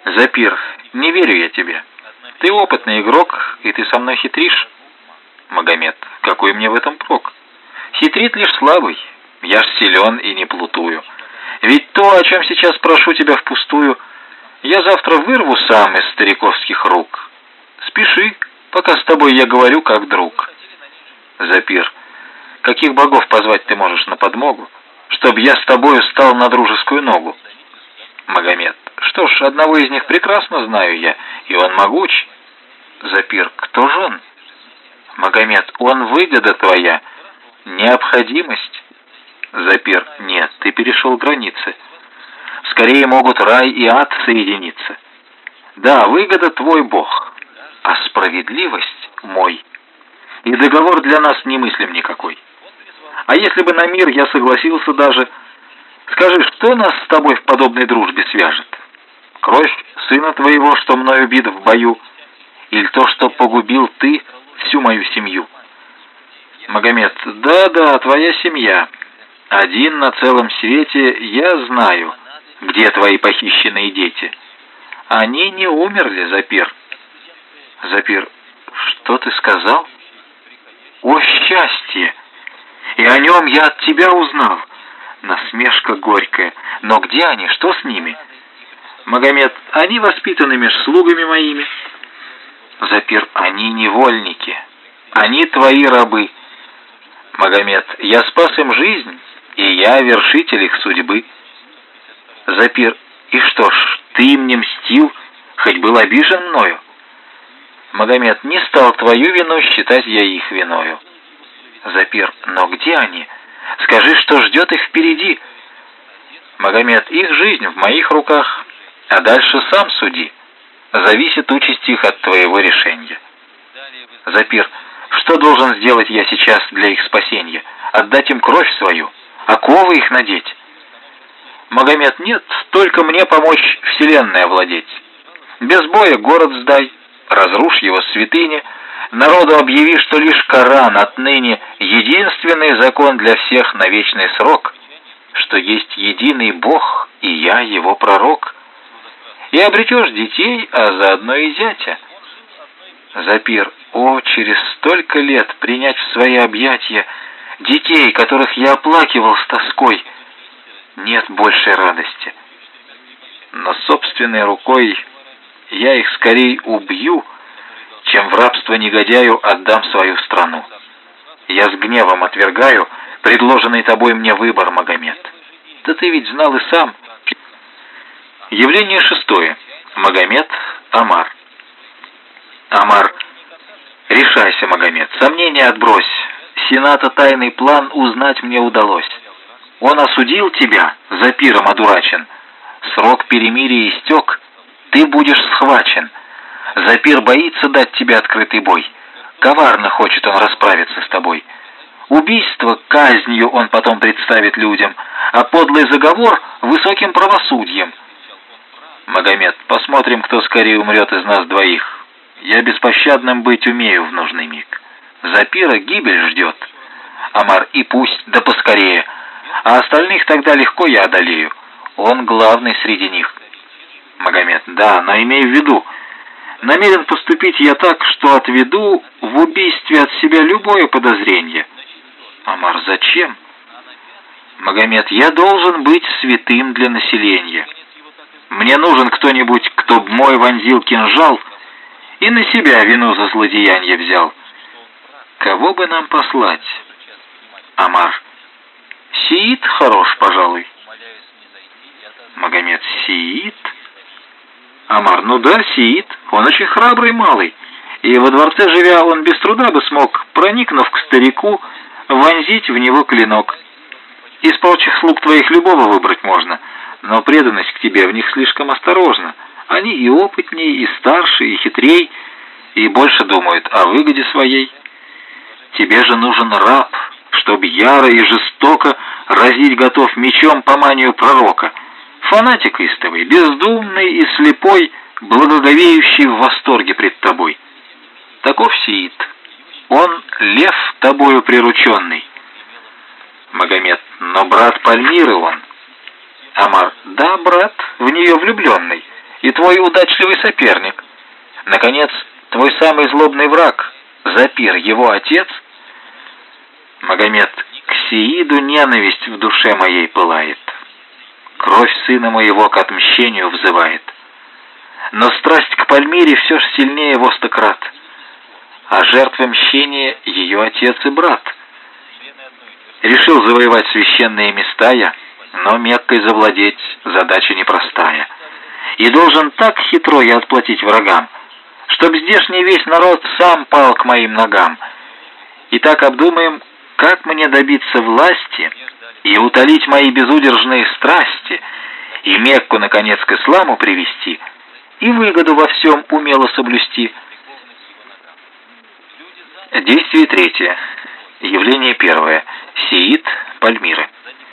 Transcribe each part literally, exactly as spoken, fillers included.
Запир, не верю я тебе. Ты опытный игрок, и ты со мной хитришь. Магомед, какой мне в этом прок? Хитрит лишь слабый, я ж силен и не плутую. Ведь то, о чем сейчас прошу тебя впустую, я завтра вырву сам из стариковских рук. Спеши, пока с тобой я говорю как друг. Запир, каких богов позвать ты можешь на подмогу, чтоб я с тобою стал на дружескую ногу? Магомед, что ж, одного из них прекрасно знаю я, и он могуч. Запир, кто же он? Магомед, он выгода твоя, необходимость. Запир, нет, ты перешел границы. Скорее могут рай и ад соединиться. Да, выгода твой бог, а справедливость мой. И договор для нас немыслим никакой. А если бы на мир я согласился даже, скажи, что нас с тобой в подобной дружбе свяжет? Кровь сына твоего, что мной убит в бою, или то, что погубил ты всю мою семью? Магомед, да-да, твоя семья. Один на целом свете я знаю, где твои похищенные дети. Они не умерли, Запир. Запир, что ты сказал? О, счастье! И о нем я от тебя узнал. Насмешка горькая. Но где они? Что с ними? Магомед, они воспитаны меж слугами моими. Запир, они невольники. Они твои рабы. Магомед, я спас им жизнь, и я вершитель их судьбы. Запир, и что ж, ты им не мстил, хоть был обижен мною? Магомед, не стал твою вину считать я их виною. Запир, но где они? Скажи, что ждет их впереди. Магомед, их жизнь в моих руках, а дальше сам суди. Зависит участь их от твоего решения. Запир, что должен сделать я сейчас для их спасения? Отдать им кровь свою, оковы их надеть? Магомед, нет, только мне помочь вселенной овладеть. Без боя город сдай, разрушь его святыни, народу объяви, что лишь Коран отныне единственный закон для всех на вечный срок, что есть единый Бог, и я его пророк. И обретешь детей, а заодно и зятя. Запир, о, через столько лет принять в свои объятия детей, которых я оплакивал с тоской, нет большей радости. Но собственной рукой я их скорей убью, чем в рабство негодяю отдам свою страну. Я с гневом отвергаю предложенный тобой мне выбор, Магомед. Да ты ведь знал и сам. Явление шестое. Магомед, Омар. Омар. Решайся, Магомед, сомнения отбрось. Сената тайный план узнать мне удалось. Он осудил тебя, Запиром одурачен. Срок перемирия истек, ты будешь схвачен. Запир боится дать тебе открытый бой. Коварно хочет он расправиться с тобой. Убийство казнью он потом представит людям, а подлый заговор высоким правосудием. Магомед, посмотрим, кто скорее умрет из нас двоих. Я беспощадным быть умею в нужный миг. Запира гибель ждет. Омар, и пусть, да поскорее. А остальных тогда легко я одолею. Он главный среди них. Магомед, да, но имей в виду, намерен поступить я так, что отведу в убийстве от себя любое подозрение. Омар, зачем? Магомед, я должен быть святым для населения. Мне нужен кто-нибудь, кто б мой вонзил кинжал и на себя вину за злодеяние взял. Кого бы нам послать? Омар, Сиит хорош, пожалуй. Магомед, Сиит? Омар, ну да, Сиит. Он очень храбрый малый. И во дворце живя, он без труда бы смог, проникнув к старику, вонзить в него клинок. Из прочих слуг твоих любого выбрать можно, но преданность к тебе в них слишком осторожна. Они и опытнее, и старше, и хитрей, и больше думают о выгоде своей. Тебе же нужен раб, чтоб яро и жестоко разить готов мечом по манию пророка. Фанатик истовый, бездумный и слепой, благоговеющий в восторге пред тобой. Таков Сиит. Он лев тобою прирученный. Магомед, но брат Пальмиры он. Омар, да, брат, в нее влюбленный. и твой удачливый соперник. Наконец, твой самый злобный враг, Запир, его отец. Магомед, к Сеиду ненависть в душе моей пылает. Кровь сына моего к отмщению взывает. Но страсть к Пальмире все ж сильнее во сто крат, а жертвы мщения ее отец и брат. Решил завоевать священные места я, но Меккой завладеть задача непростая. И должен так хитро я отплатить врагам, чтоб здешний весь народ сам пал к моим ногам. И так обдумаем, как мне добиться власти и утолить мои безудержные страсти, и Мекку, наконец, к исламу привести, и выгоду во всем умело соблюсти. Действие третье. Явление первое. Сеид, Пальмира.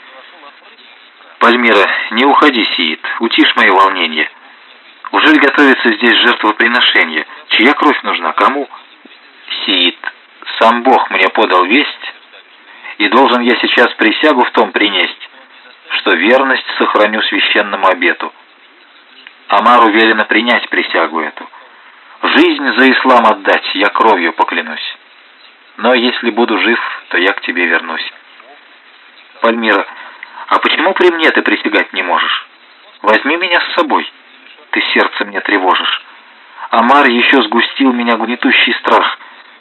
Пальмира, не уходи, Сеид, утишь мои волнения. Ужель готовится здесь жертвоприношение? Чья кровь нужна? Кому? Сеид, сам Бог мне подал весть, и должен я сейчас присягу в том принесть, что верность сохраню священному обету. Омару велено принять присягу эту. Жизнь за ислам отдать, я кровью поклянусь. Но если буду жив, то я к тебе вернусь. Пальмира, а почему при мне ты присягать не можешь? Возьми меня с собой, ты сердце мне тревожишь. Омар еще сгустил меня гнетущий страх.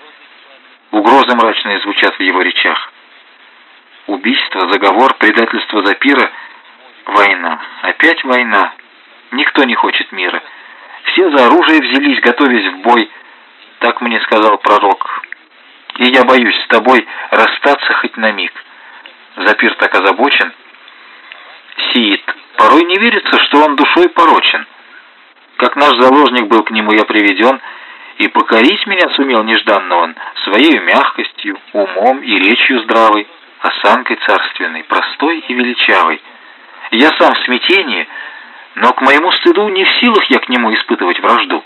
Угрозы мрачные звучат в его речах. Убийство, заговор, предательство Запира, война, опять война. Никто не хочет мира. Все за оружие взялись, готовясь в бой. Так мне сказал пророк. И я боюсь с тобой расстаться хоть на миг. Запир так озабочен. Сеид, порой не верится, что он душой порочен. Как наш заложник был к нему я приведен, и покорить меня сумел нежданно он своей мягкостью, умом и речью здравой, осанкой царственной, простой и величавой. Я сам в смятении, но к моему стыду не в силах я к нему испытывать вражду.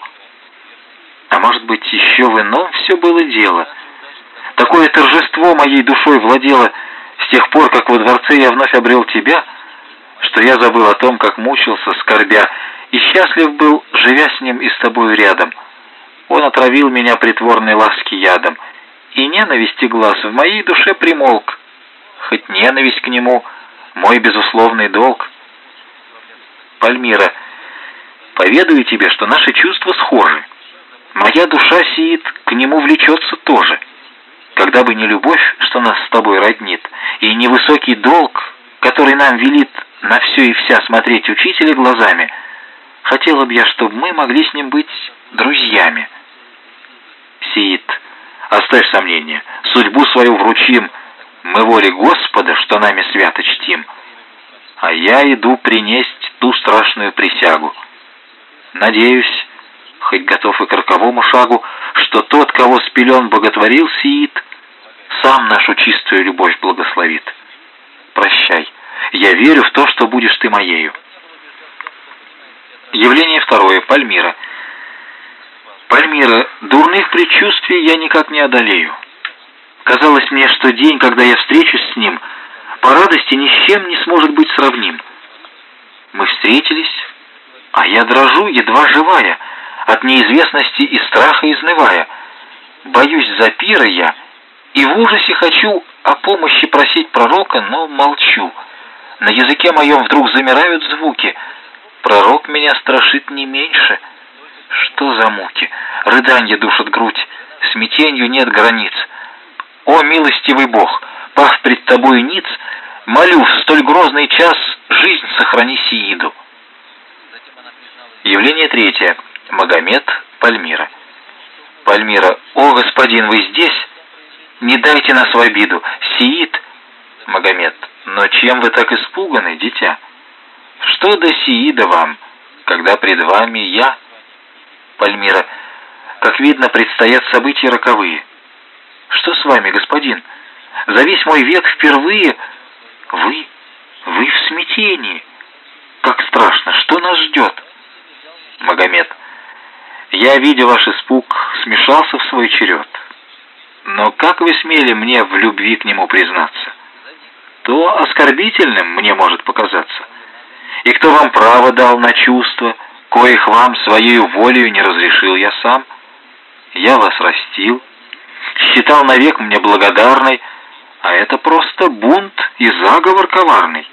А может быть, еще в ином все было дело. Такое торжество моей душой владело с тех пор, как во дворце я вновь обрел тебя, что я забыл о том, как мучился, скорбя, и счастлив был, живя с ним и с тобою рядом. Он отравил меня притворной ласки ядом, и ненависти глаз в моей душе примолк. Хоть ненависть к нему — мой безусловный долг. Пальмира, поведаю тебе, что наши чувства схожи. Моя душа, Сеид, к нему влечется тоже. Когда бы не любовь, что нас с тобой роднит, и не высокий долг, который нам велит на все и вся смотреть учителя глазами, хотела бы я, чтобы мы могли с ним быть друзьями. Сеид, оставь сомнения, судьбу свою вручим, мы воле Господа, что нами свято чтим, а я иду принесть ту страшную присягу. Надеюсь, хоть готов и к роковому шагу, что тот, кого с пелен боготворил Сеид, сам нашу чистую любовь благословит. Прощай, я верю в то, что будешь ты моею. Явление второе. Пальмира. Пальмира, дурных предчувствий я никак не одолею. Казалось мне, что день, когда я встречусь с ним, по радости ни с чем не сможет быть сравним. Мы встретились, а я дрожу, едва живая, от неизвестности и страха изнывая. Боюсь Запира я, и в ужасе хочу о помощи просить пророка, но молчу. На языке моем вдруг замирают звуки. Пророк меня страшит не меньше. Что за муки? Рыданье душат грудь, смятенью нет границ. О, милостивый Бог, пав пред тобою ниц, молю, в столь грозный час жизнь сохрани Сеиду. Явление третье. Магомед, Пальмира. Пальмира, о, господин, вы здесь? Не дайте нас в обиду. Сеид. Магомед, но чем вы так испуганы, дитя? Что до Сеида вам, когда пред вами я? Пальмира, как видно, предстоят события роковые. Что с вами, господин? За весь мой век впервые вы, вы в смятении. Как страшно, что нас ждет? Магомед, я, видя ваш испуг, смешался в свой черед. Но как вы смели мне в любви к нему признаться? То оскорбительным мне может показаться. И кто вам право дал на чувства, коих вам своей волею не разрешил я сам. Я вас растил, считал навек мне благодарной, а это просто бунт и заговор коварный.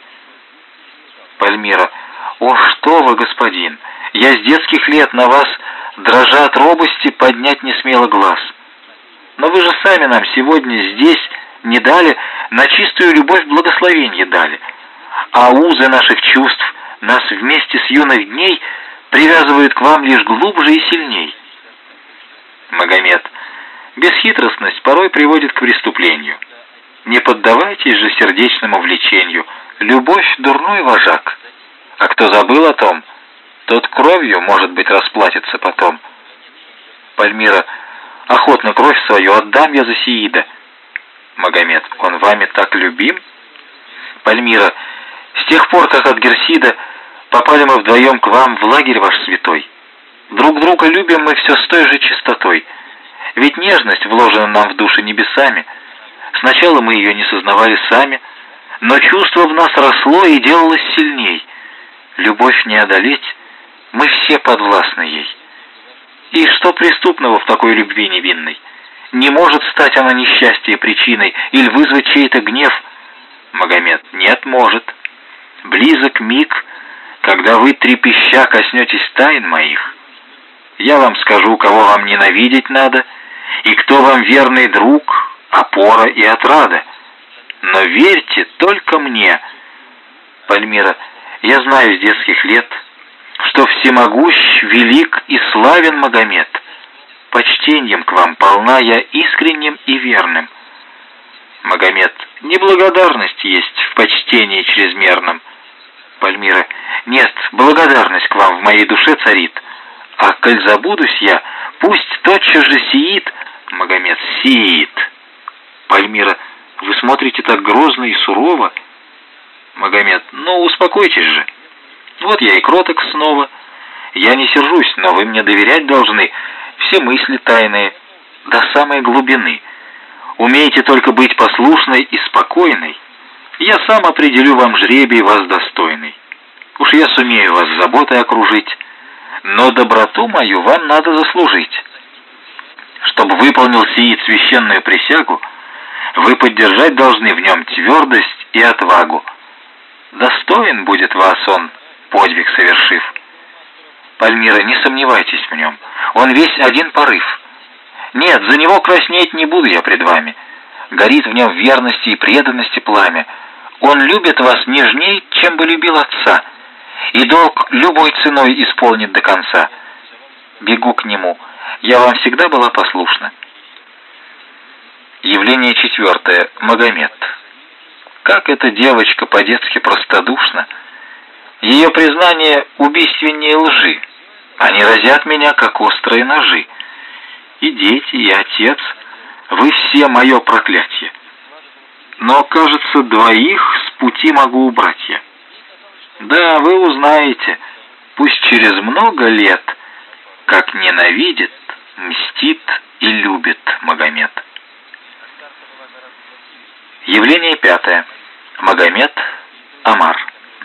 Пальмира: о, что вы, господин, я с детских лет на вас, дрожа от робости, поднять не смела глаз. Но вы же сами нам сегодня здесь не дали, на чистую любовь благословенье дали, а узы наших чувств нас вместе с юных дней привязывают к вам лишь глубже и сильней. Магомед: бесхитростность порой приводит к преступлению. Не поддавайтесь же сердечному влечению, любовь — дурной вожак, а кто забыл о том, тот кровью, может быть, расплатится потом. Пальмира: охотно кровь свою отдам я за Сеида. Магомед: он вами так любим? Пальмира: с тех пор, как от Герсида попали мы вдвоем к вам в лагерь ваш святой, друг друга любим мы все с той же чистотой. Ведь нежность вложена нам в души небесами. Сначала мы ее не сознавали сами, но чувство в нас росло и делалось сильней. Любовь не одолеть, мы все подвластны ей. И что преступного в такой любви невинной? Не может стать она несчастья причиной или вызвать чей-то гнев? Магомед: нет, может. Близок миг, когда вы трепеща коснетесь тайн моих. Я вам скажу, кого вам ненавидеть надо, и кто вам верный друг, опора и отрада. Но верьте только мне. Пальмира: я знаю с детских лет, что всемогущ, велик и славен Магомед. Почтением к вам полна я искренним и верным. Магомед: неблагодарность есть в почтении чрезмерном. Пальмира: нет, благодарность к вам в моей душе царит. А коль забудусь я, пусть тотчас же сеит. Магомед: сеет. Пальмира: вы смотрите так грозно и сурово. Магомед: ну, успокойтесь же. Вот я и кроток снова. Я не сержусь, но вы мне доверять должны все мысли тайные до самой глубины. Умеете только быть послушной и спокойной. Я сам определю вам жребий вас достойный. Уж я сумею вас заботой окружить, но доброту мою вам надо заслужить. Чтобы выполнил сиит священную присягу, вы поддержать должны в нем твердость и отвагу. Достоин будет вас он, подвиг совершив. Пальмира: не сомневайтесь в нем, он весь один порыв. Нет, за него краснеть не буду я пред вами. Горит в нем верности и преданности пламя. Он любит вас нежней, чем бы любил отца, и долг любой ценой исполнит до конца. Бегу к нему, я вам всегда была послушна. Явление четвертое. Магомед. Как эта девочка по-детски простодушна. Ее признание убийственнее лжи. Они разят меня, как острые ножи. И дети, и отец, вы все мое проклятие. Но, кажется, двоих с пути могу убрать я. Да, вы узнаете, пусть через много лет, как ненавидит, мстит и любит Магомед. Явление пятое. Магомед. Омар.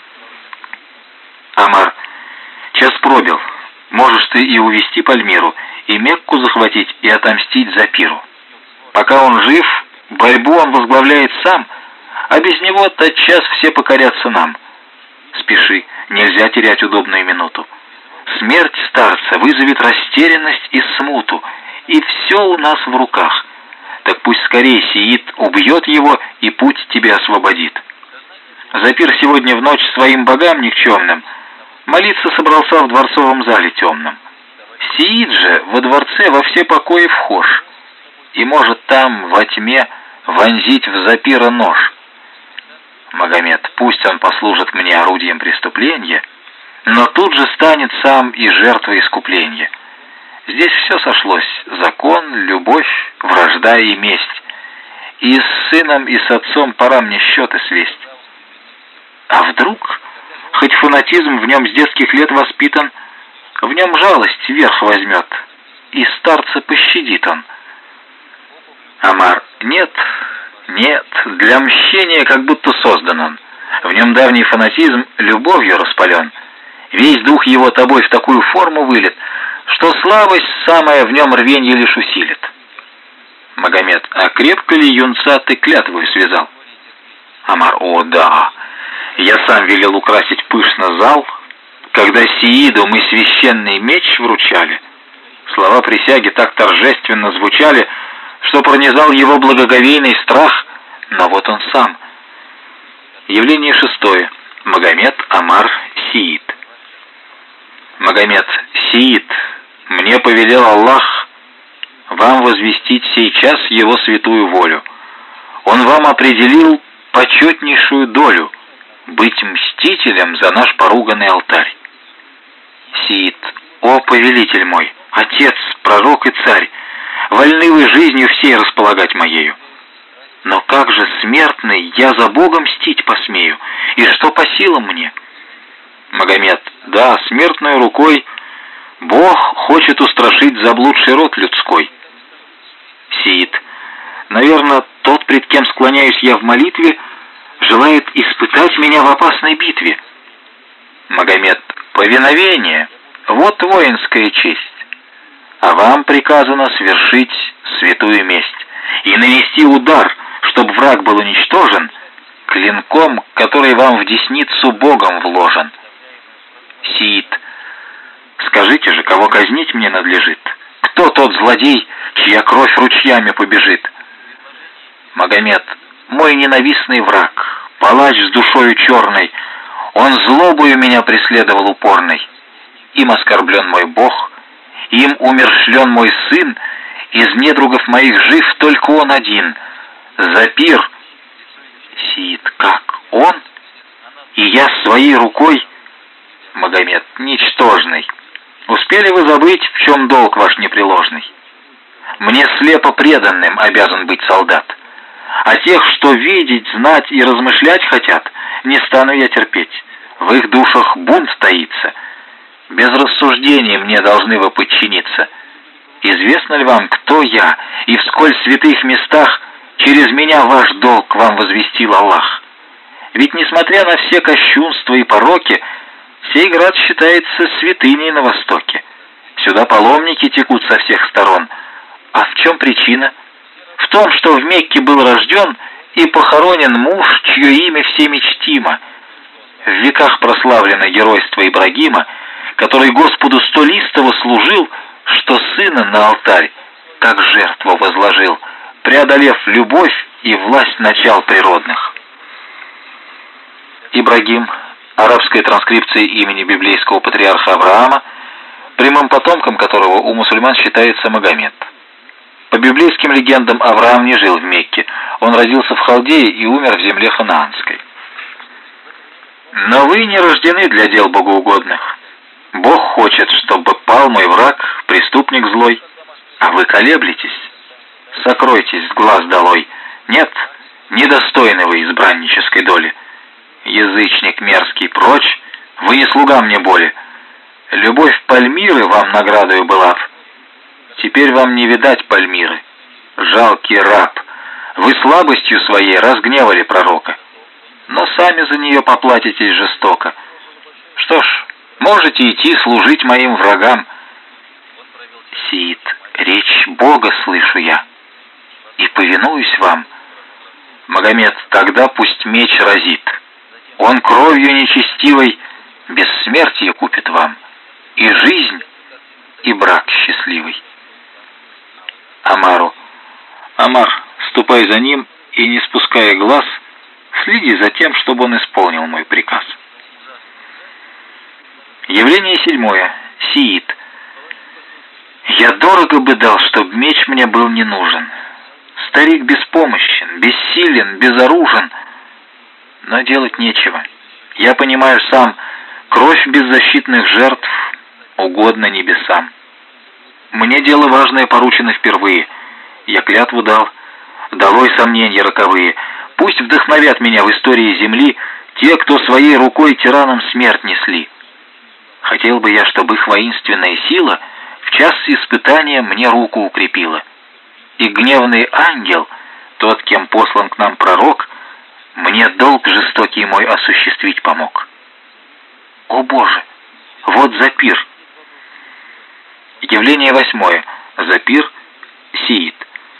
Омар: час пробил. Можешь ты и увести Пальмиру, и Мекку захватить, и отомстить за Пиру. Пока он жив, борьбу он возглавляет сам, а без него тотчас все покорятся нам. Спеши, нельзя терять удобную минуту. Смерть старца вызовет растерянность и смуту, и все у нас в руках. Так пусть скорее сиит, убьет его и путь тебе освободит. Запир сегодня в ночь своим богам никчемным молиться собрался в дворцовом зале темном. Сиит же во дворце во все покои вхож, и может там во тьме вонзить в Запира нож. Магомед: пусть он послужит мне орудием преступления, но тут же станет сам и жертвой искупления. Здесь все сошлось: закон, любовь, вражда и месть. И с сыном, и с отцом пора мне счеты свесть. А вдруг, хоть фанатизм в нем с детских лет воспитан, в нем жалость верх возьмет, и старца пощадит он. Омар: нет, нет, для мщения как будто создан он. В нем давний фанатизм любовью распален, Весь дух его тобой в такую форму вылет, что слабость самая в нем рвенье лишь усилит. Магомед: а крепко ли юнца ты клятвою связал? Омар: о, да, я сам велел украсить пышно зал, когда Сеиду мы священный меч вручали. Слова присяги так торжественно звучали, что пронизал его благоговейный страх, но вот он сам. Явление шестое. Магомед, Омар, Сеид. Магомед: Сеид, мне повелел Аллах вам возвестить сейчас его святую волю. Он вам определил почетнейшую долю — быть мстителем за наш поруганный алтарь. Сеид: о повелитель мой, отец, пророк и царь, вольны вы жизнью всей располагать моею. Но как же, смертный, я за Бога мстить посмею, и что по силам мне? Магомед: да, смертной рукой Бог хочет устрашить заблудший род людской. Сеид: наверное, тот, пред кем склоняюсь я в молитве, желает испытать меня в опасной битве. Магомед: повиновение — вот воинская честь, а вам приказано свершить святую месть и нанести удар, чтоб враг был уничтожен, клинком, который вам в десницу Богом вложен. Сеид: скажите же, кого казнить мне надлежит? Кто тот злодей, чья кровь ручьями побежит? Магомед: мой ненавистный враг, палач с душою черной, он злобою меня преследовал упорной. Им оскорблен мой Бог, им умерщвлен мой сын, из недругов моих жив только он один. За пир. Сеид: как он? И я своей рукой? Магомед: ничтожный, успели вы забыть, в чем долг ваш непреложный? Мне слепо преданным обязан быть солдат, а тех, что видеть, знать и размышлять хотят, не стану я терпеть. В их душах бунт таится. Без рассуждений мне должны вы подчиниться. Известно ли вам, кто я, и в сколь святых местах через меня ваш долг вам возвестил Аллах? Ведь, несмотря на все кощунства и пороки, сей град считается святыней на востоке. Сюда паломники текут со всех сторон. А в чем причина? В том, что в Мекке был рожден и похоронен муж, чье имя всеми чтимо. В веках прославлено геройство Ибрагима, который Господу столистово служил, что сына на алтарь как жертву возложил, преодолев любовь и власть начал природных. Ибрагим, арабская транскрипция имени библейского патриарха Авраама, прямым потомком которого у мусульман считается Магомед. По библейским легендам, Авраам не жил в Мекке, он родился в Халдее и умер в земле ханаанской. Но вы не рождены для дел богоугодных. Бог хочет, чтобы пал мой враг, преступник злой, а вы колеблетесь. Сокройтесь с глаз долой. Нет, недостойны вы избраннической доли. Язычник мерзкий, прочь, вы не слуга мне боли. Любовь Пальмиры вам наградою была б. Теперь вам не видать Пальмиры. Жалкий раб, вы слабостью своей разгневали пророка, но сами за нее поплатитесь жестоко. Что ж, можете идти служить моим врагам. Сеид: речь Бога слышу я и повинуюсь вам. Магомед: тогда пусть меч разит. Он кровью нечестивой бессмертие купит вам, и жизнь, и брак счастливый. Омару: Омар, ступай за ним и, не спуская глаз, следи за тем, чтобы он исполнил мой приказ. Явление седьмое. Сеид: я дорого бы дал, чтоб меч мне был не нужен. Старик беспомощен, бессилен, безоружен, но делать нечего. Я понимаю сам, кровь беззащитных жертв угодна небесам. Мне дело важное поручено впервые. Я клятву дал, долой сомнения роковые. Пусть вдохновят меня в истории земли те, кто своей рукой тиранам смерть несли. Хотел бы я, чтобы их воинственная сила в час испытания мне руку укрепила. И гневный ангел, тот, кем послан к нам пророк, мне долг жестокий мой осуществить помог. О Боже, Вот Запир. Явление восьмое. Запир, Сиит.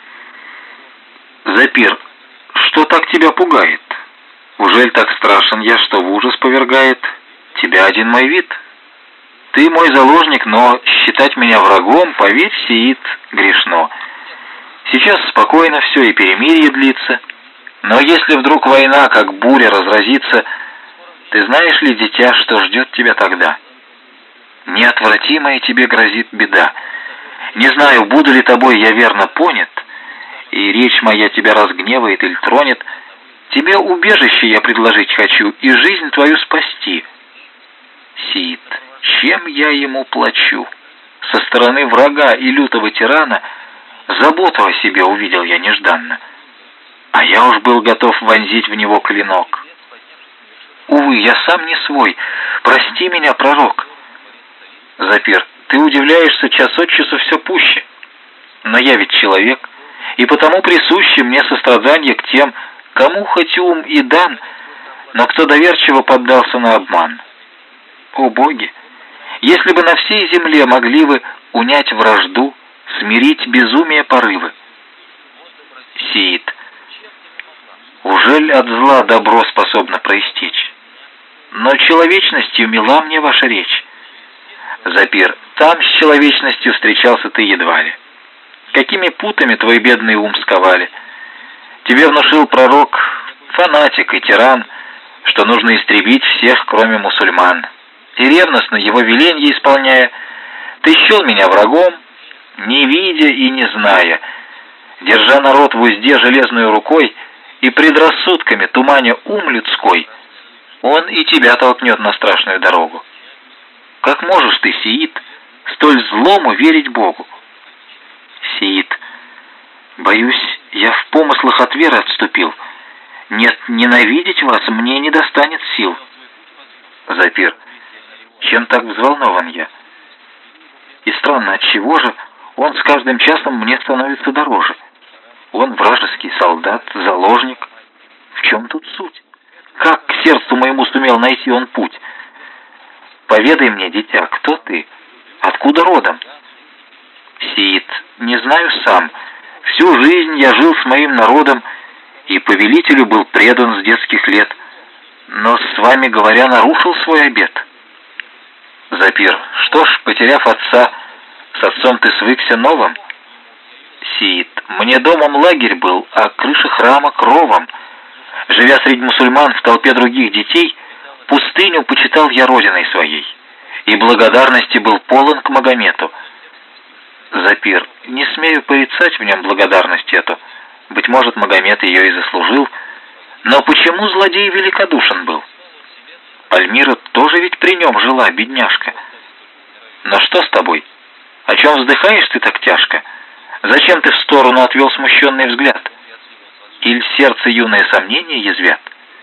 Запир, что так тебя пугает? Ужель так страшен я, что в ужас повергает тебя один мой вид? Ты мой заложник, но считать меня врагом, поверь, Сиит, грешно. Сейчас спокойно все и перемирие длится. Но если вдруг война, как буря, разразится, ты знаешь ли, дитя, что ждет тебя тогда? Неотвратимая тебе грозит беда. Не знаю, буду ли тобой я верно понят, и речь моя тебя разгневает или тронет. Тебе убежище я предложить хочу и жизнь твою спасти. Сиит, чем я ему плачу? Со стороны врага и лютого тирана заботу о себе увидел я нежданно, а я уж был готов вонзить в него клинок. Увы, я сам не свой, прости меня, пророк. Запир, ты удивляешься час от часу все пуще, но я ведь человек, и потому присуще мне сострадание к тем, кому хоть ум и дан, но кто доверчиво поддался на обман. О боги, если бы на всей земле могли вы унять вражду, смирить безумие порывы. Сиит, ужель от зла добро способно проистечь? Но человечностью мила мне ваша речь. Запир, там с человечностью встречался ты едва ли. Какими путами твой бедный ум сковали? Тебе внушил пророк, фанатик и тиран, что нужно истребить всех, кроме мусульман. И ревностно его веленье исполняя, ты счел меня врагом, не видя и не зная, держа народ в узде железной рукой и предрассудками туманя ум людской, он и тебя толкнет на страшную дорогу. Как можешь ты, Сиит, столь злому верить Богу? Сиит, боюсь, я в помыслах от веры отступил. Нет, ненавидеть вас мне не достанет сил. Запир, чем так взволнован я? И странно, отчего же он с каждым часом мне становится дороже? Он вражеский солдат, заложник. В чем тут суть? Как к сердцу моему сумел найти он путь? Поведай мне, дитя, кто ты? Откуда родом? Сиит, не знаю сам. Всю жизнь я жил с моим народом и повелителю был предан с детских лет, но, с вами говоря, нарушил свой обет. Запир, что ж, потеряв отца, с отцом ты свыкся новым? Сиит, мне домом лагерь был, а крыша храма кровом. Живя среди мусульман в толпе других детей, пустыню почитал я родиной своей, и благодарности был полон к Магомету. Запир, не смею порицать в нем благодарность эту, быть может, Магомет ее и заслужил, но почему злодей великодушен был? Пальмира тоже ведь при нем жила, бедняжка. Но что с тобой? О чем вздыхаешь ты так тяжко? Зачем ты в сторону отвел смущенный взгляд? Или сердце юное сомнения язвят?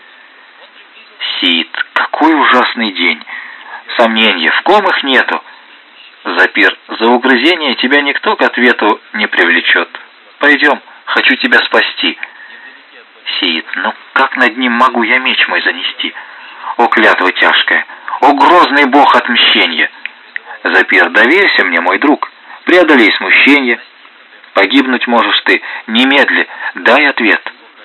Сиит, какой ужасный день! Сомнения, в ком их нету? Запир, за угрызение тебя никто к ответу не привлечет. Пойдем, хочу тебя спасти. Сиит, ну как над ним могу я меч мой занести? О, клятва тяжкая! О, грозный бог отмщения! Запир, доверься мне, мой друг, преодолей смущение. Погибнуть можешь ты, немедли, дай ответ.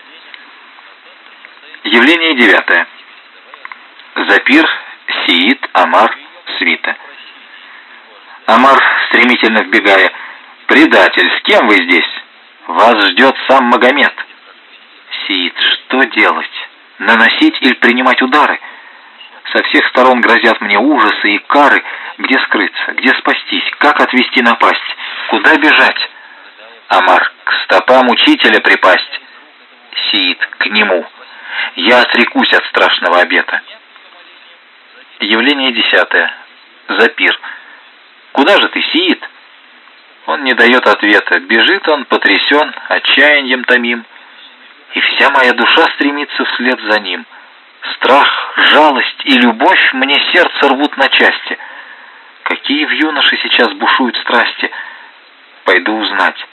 Явление девятое. Запир, Сиит, Амар, свита. Амар, стремительно вбегая: «Предатель, с кем вы здесь? Вас ждет сам Магомет». Сиит, что делать? Наносить или принимать удары? Со всех сторон грозят мне ужасы и кары. Где скрыться? Где спастись? Как отвести напасть? Куда бежать? Амар, к стопам учителя припасть. Сиит, к нему. Я отрекусь от страшного обета. Явление десятое. Запир. Куда же ты, Сиит? Он не дает ответа. Бежит он, потрясен, отчаянием томим. И вся моя душа стремится вслед за ним. Страх, жалость и любовь мне сердце рвут на части. Какие в юноше сейчас бушуют страсти? Пойду узнать.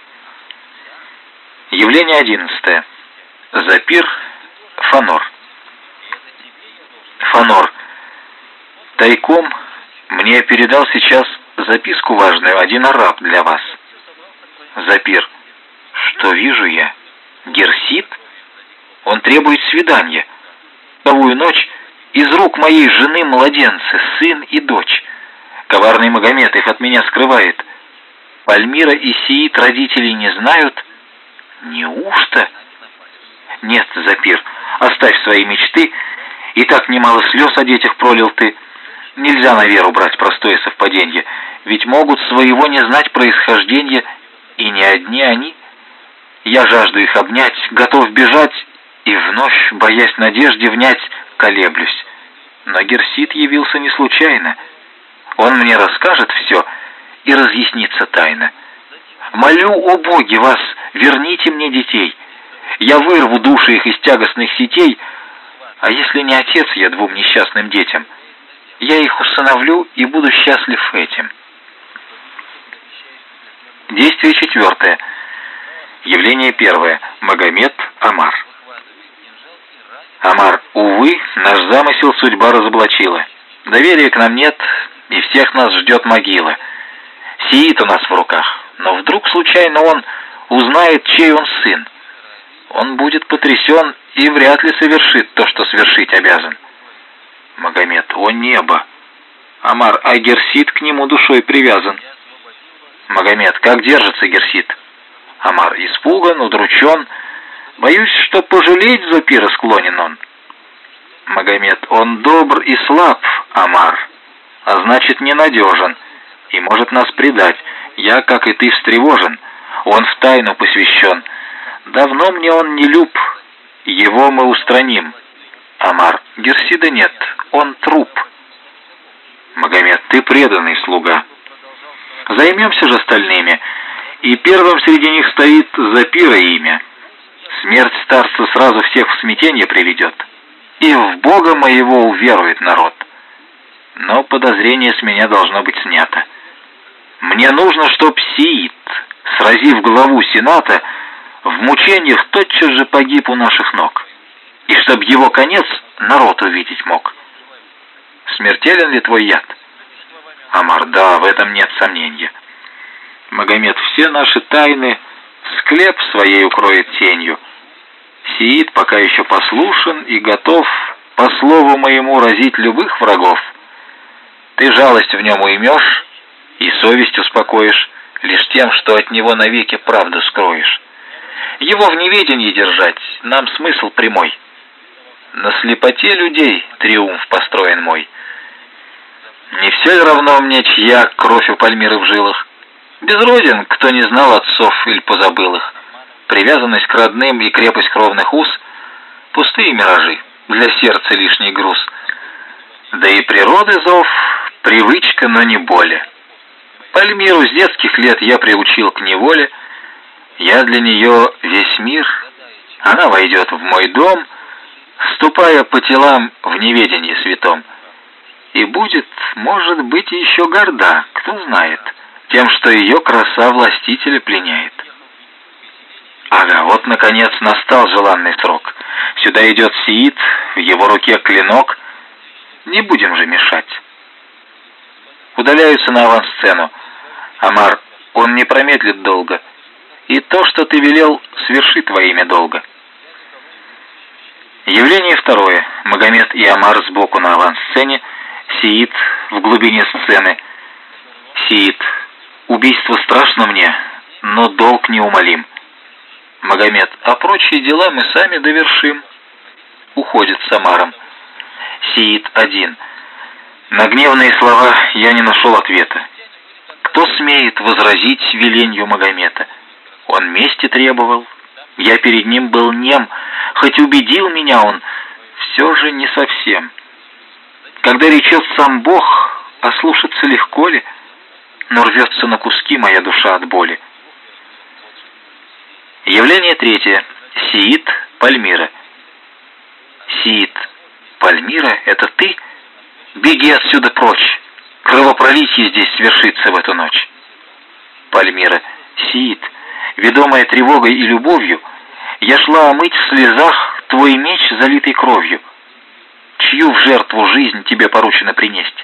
Явление одиннадцатое. Запир, Фанор. Фанор. Тайком Мне передал сейчас записку важную один араб для вас. Запир. Что вижу я? Герсит? Он требует свидания. Вторую ночь из рук моей жены младенцы, сын и дочь. Коварный Магомед их от меня скрывает. Пальмира и Сиит родителей не знают. Неужто? Нет, Запир, оставь свои мечты. И так немало слез о детях пролил ты. Нельзя на веру брать простое совпадение, ведь могут своего не знать происхождения, и не одни они. Я жажду их обнять, готов бежать, и вновь, боясь надежде внять, колеблюсь. Но Герсит явился не случайно. Он мне расскажет все, и разъяснится тайна. Молю, о боги, вас, верните мне детей. Я вырву души их из тягостных сетей, а если не отец я двум несчастным детям, я их усыновлю и буду счастлив этим. Действие четвертое. Явление первое. Магомед Омар. Омар, увы, наш замысел судьба разоблачила. Доверия к нам нет, и всех нас ждет могила. Сиит у нас в руках, но вдруг случайно он узнает, чей он сын. Он будет потрясен и вряд ли совершит то, что свершить обязан. Магомед, о небо! Омар, а Герсит к нему душой привязан. Магомед, как держится Герсит? Омар, испуган, удручен. Боюсь, что пожалеть Запира склонен он. Магомед, он добр и слаб, Омар, а значит ненадежен, и может нас предать. Я, как и ты, встревожен. Он в тайну посвящен. Давно мне он не люб. Его мы устраним. Омар, Герсида нет, он труп. Магомед, ты преданный слуга. Займемся же остальными, и первым среди них стоит Запира имя. Смерть старца сразу всех в смятение приведет, и в Бога моего уверует народ. Но подозрение с меня должно быть снято. Мне нужно, чтоб Сиит, сразив главу Сената, в мучениях тотчас же погиб у наших ног, и чтоб его конец народ увидеть мог. Смертелен ли твой яд? Омар, да, в этом нет сомнения. Магомед, все наши тайны склеп своей укроет тенью. Сиит пока еще послушен и готов по слову моему разить любых врагов. Ты жалость в нем уймешь и совесть успокоишь лишь тем, что от него навеки правду скроешь. Его в неведении держать нам смысл прямой. На слепоте людей триумф построен мой. Не все ли равно мне, чья кровь у Пальмиры в жилах? Безроден, кто не знал отцов или позабыл их. Привязанность к родным и крепость кровных уз — пустые миражи, для сердца лишний груз. Да и природы зов — привычка, но не более. Пальмиру с детских лет я приучил к неволе. Я для нее весь мир. Она войдет в мой дом, ступая по телам в неведении святом. И будет, может быть, еще горда, кто знает, тем, что ее краса властителя пленяет. Ага, вот, наконец, настал желанный срок. Сюда идет Сиит, в его руке клинок. Не будем же мешать. Удаляются на авансцену. Омар, он не промедлит долго. И то, что ты велел, свершит во имя долга. Явление второе. Магомед и Омар сбоку на авансцене. Сиит в глубине сцены. Сиит, убийство страшно мне, но долг неумолим. Магомед, а прочие дела мы сами довершим. Уходит с Омаром. Сиит один. На гневные слова я не нашел ответа. Кто смеет возразить веленью Магомета? Он мести требовал. Я перед ним был нем. Хоть убедил меня он, все же не совсем. Когда речет сам Бог, ослушаться легко ли? Но рвется на куски моя душа от боли. Явление третье. Сиит, Пальмира. Сиит, Пальмира, это ты? Беги отсюда прочь. Кровопролитие здесь свершится в эту ночь. Пальмира. Сиит, ведомая тревогой и любовью, я шла омыть в слезах твой меч, залитый кровью. Чью в жертву жизнь тебе поручено принесть?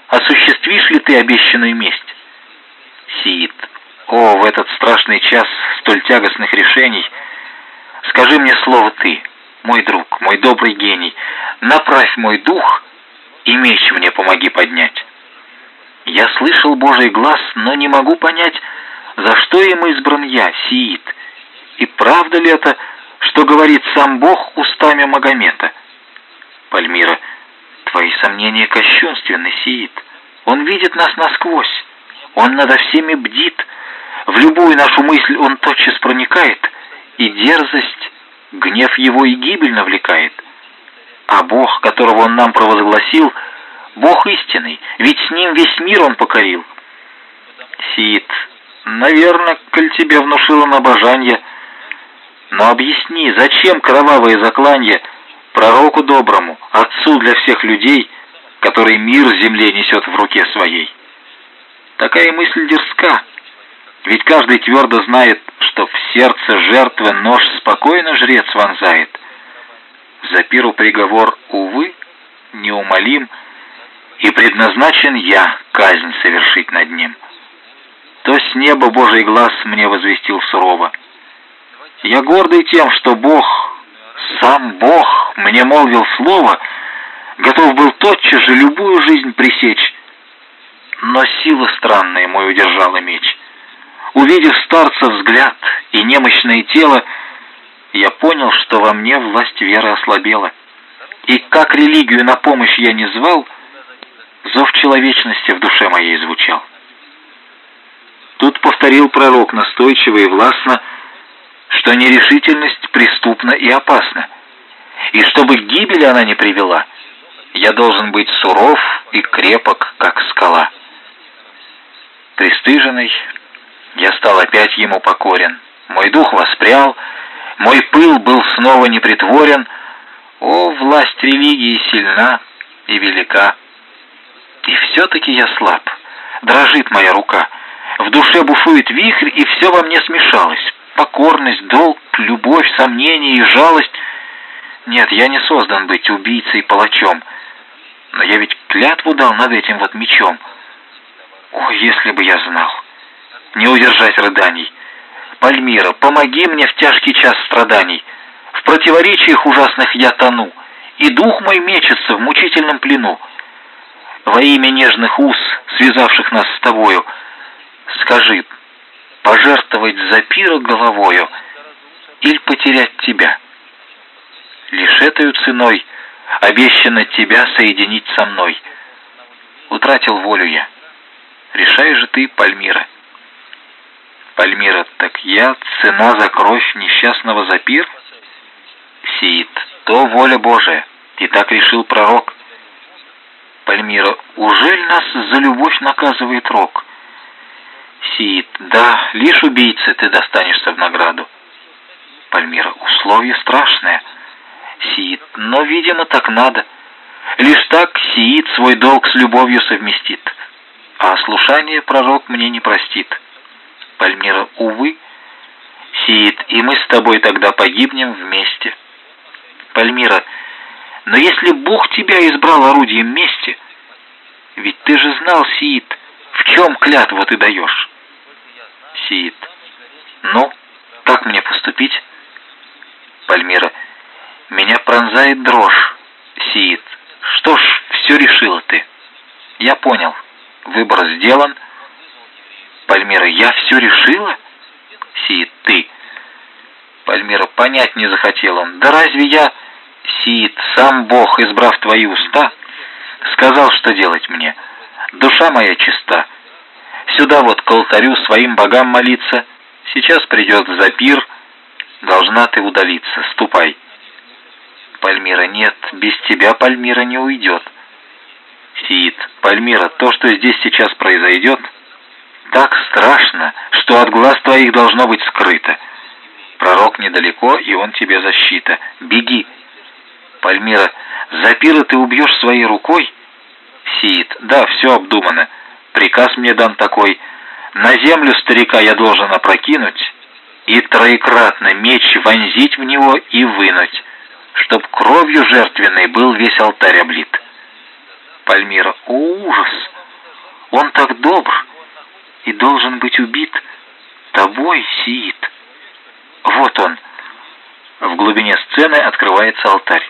осуществишь ли ты обещанную месть? Сиит. О, в этот страшный час столь тягостных решений, скажи мне слово ты, мой друг, мой добрый гений, направь мой дух и меч мне помоги поднять. Я слышал Божий глаз, но не могу понять, за что им избран я, Сиит, и правда ли это, что говорит сам Бог устами Магомета? Пальмира. Твои сомнения кощунственны, Сиит. Он видит нас насквозь, он надо всеми бдит, в любую нашу мысль он тотчас проникает, и дерзость, гнев его и гибель навлекает. А Бог, которого он нам провозгласил, Бог истинный, ведь с ним весь мир он покорил. Сиит. Наверное, коль тебе внушило он обожанье, но объясни, зачем кровавые закланья пророку доброму, отцу для всех людей, который мир земле несет в руке своей? Такая мысль дерзка, ведь каждый твердо знает, что в сердце жертвы нож спокойно жрец вонзает. Запиру приговор, увы, неумолим, и предназначен я казнь совершить над ним. То с неба Божий глаз мне возвестил сурово. Я гордый тем, что Бог, сам Бог, мне молвил слово, готов был тотчас же любую жизнь пресечь, но сила странная мой удержала меч. Увидев старца взгляд и немощное тело, я понял, что во мне власть веры ослабела. И как религию на помощь я не звал, зов человечности в душе моей звучал. Тут повторил пророк настойчиво и властно, что нерешительность преступна и опасна, и чтобы к гибели она не привела, я должен быть суров и крепок, как скала. Пристыженный, я стал опять ему покорен, мой дух воспрял, мой пыл был снова непритворен. О, власть религии сильна и велика! И все-таки я слаб, дрожит моя рука, в душе бушует вихрь, и все во мне смешалось. Покорность, долг, любовь, сомнение и жалость. Нет, я не создан быть убийцей и палачом, но я ведь клятву дал над этим вот мечом. О, если бы я знал! Не удержать рыданий. Пальмира, помоги мне в тяжкий час страданий. В противоречиях ужасных я тону, и дух мой мечется в мучительном плену. Во имя нежных уз, связавших нас с тобою, скажи, пожертвовать Запира головою или потерять тебя? Лишь этой ценой обещано тебя соединить со мной. Утратил волю я. Решай же ты, Пальмира. Пальмира, так я цена за кровь несчастного Запира? Сиит, то воля Божия, и так решил пророк. Пальмира, ужель нас за любовь наказывает рок? Сиит, да, лишь убийце ты достанешься в награду. Пальмира, условие страшное. Сиит, но, видимо, так надо. Лишь так Сиит свой долг с любовью совместит, а ослушание пророк мне не простит. Пальмира, увы. Сиит, и мы с тобой тогда погибнем вместе. Пальмира, но если Бог тебя избрал орудием мести, ведь ты же знал, Сиит, в чем клятву ты даешь. Сиит, ну, как мне поступить? Пальмира, меня пронзает дрожь. Сиит, что ж, все решила ты. Я понял, выбор сделан. Пальмира, я все решила? Сиит, ты. Пальмира, понять не захотел он. Да разве я... Сиит, сам Бог, избрав твои уста, сказал, что делать мне. Душа моя чиста. Сюда вот к алтарю своим богам молиться. Сейчас придет Запир. Должна ты удалиться. Ступай. Пальмира, нет, без тебя Пальмира не уйдет. Сиит, Пальмира, то, что здесь сейчас произойдет, так страшно, что от глаз твоих должно быть скрыто. Пророк недалеко, и он тебе защита. Беги. Пальмира, Запира ты убьешь своей рукой? Сиит, да, все обдумано. Приказ мне дан такой. На землю старика я должен опрокинуть и троекратно меч вонзить в него и вынуть, чтоб кровью жертвенной был весь алтарь облит. Пальмира, о ужас! Он так добр и должен быть убит тобой, Сиит. Вот он. В глубине сцены открывается алтарь.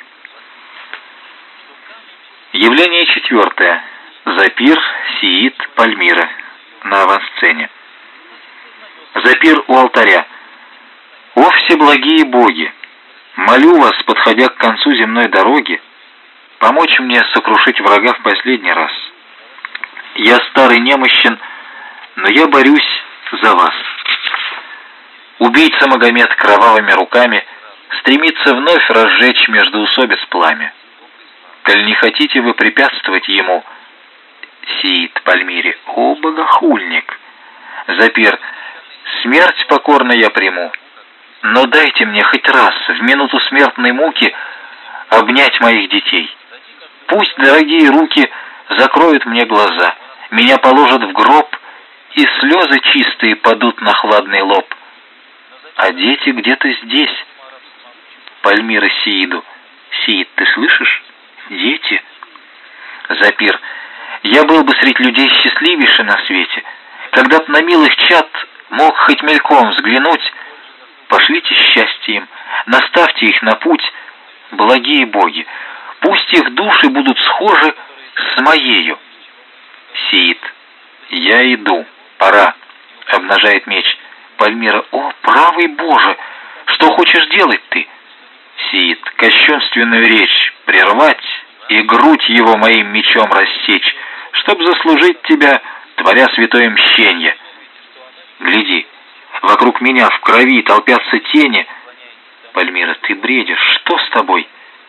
Явление четвертое. Запир, Сиит, Пальмира. На авансцене. Запир у алтаря. «О, всеблагие боги! Молю вас, подходя к концу земной дороги, помочь мне сокрушить врага в последний раз. Я старый немощен, но я борюсь за вас». Убийца Магомед кровавыми руками стремится вновь разжечь междоусобиц пламя. Коль не хотите вы препятствовать ему, Сиит, Пальмире, о, богохульник! Запир, смерть покорно я приму, но дайте мне хоть раз в минуту смертной муки обнять моих детей. Пусть дорогие руки закроют мне глаза, меня положат в гроб, и слезы чистые падут на хладный лоб. А дети где-то здесь. Пальмира Сииду. Сиит, ты слышишь? Дети. Запир. Я был бы средь людей счастливейший на свете, когда б на милых чад мог хоть мельком взглянуть. Пошлите счастье им, наставьте их на путь, благие боги. Пусть их души будут схожи с моею. Сиит. Я иду. Пора. Обнажает меч. Пальмира. О, правый Боже! Что хочешь делать ты? Сиит. Кощунственную речь прервать и грудь его моим мечом рассечь, чтоб заслужить тебя, творя святое мщенье. Гляди, вокруг меня в крови толпятся тени. Пальмира. Ты бредишь. Что с тобой?